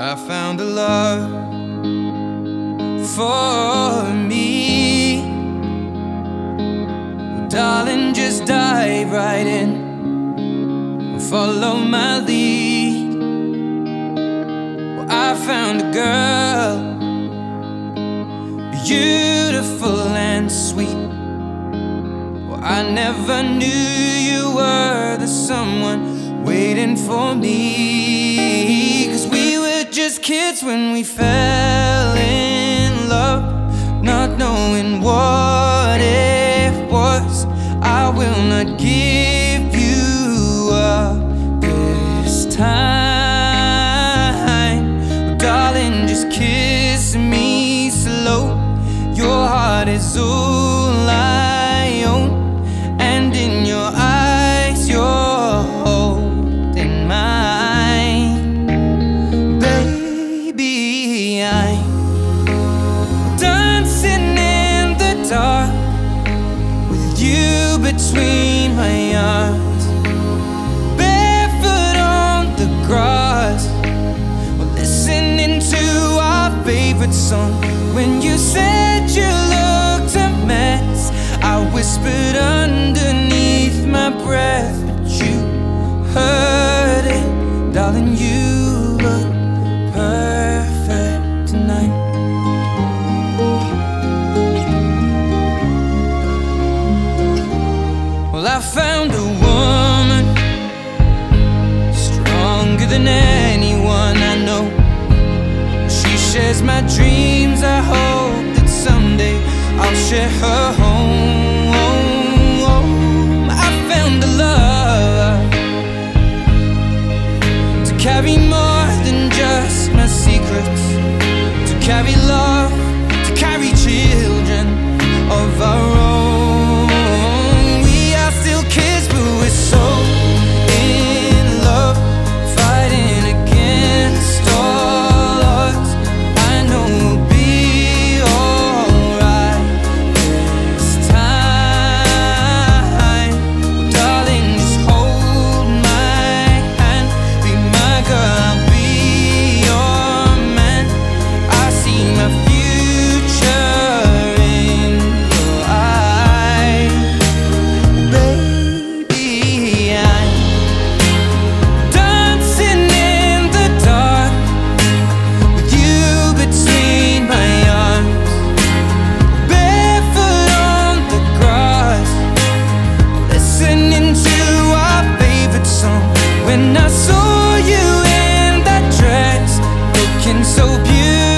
I found a love for me. Well, darling, just dive right in and follow my lead. Well, I found a girl, beautiful and sweet. Well, I never knew you were the someone waiting for me. 'Cause we were just kids when we fell in love, not knowing what it was. I will not give you up this time. Oh, darling, just kiss me slow. Your heart is all I own, and in your eyes you're holding mine. Baby, I'm dancing in the dark with you between my arms, barefoot on the grass, listening to our favorite song. When you said you looked a mess, I whispered underneath my breath, but you heard it. Darling, you look perfect tonight. Well, I found a woman stronger than anyone I know. She shares my dreams. I hope that someday I'll share her home. I found a love to carry more than just my secrets, to carry love, to carry children of our own. We are still kids, but we're so in love, fighting against all odds. I know we'll be alright this time. Darling, just hold my hand, be my girl, I'll be your man. I see my future in your eyes. Baby, I'm dancing in the dark with you between my arms, barefoot on the grass, listening to our favorite song. When I saw you in that dress, looking so beautiful,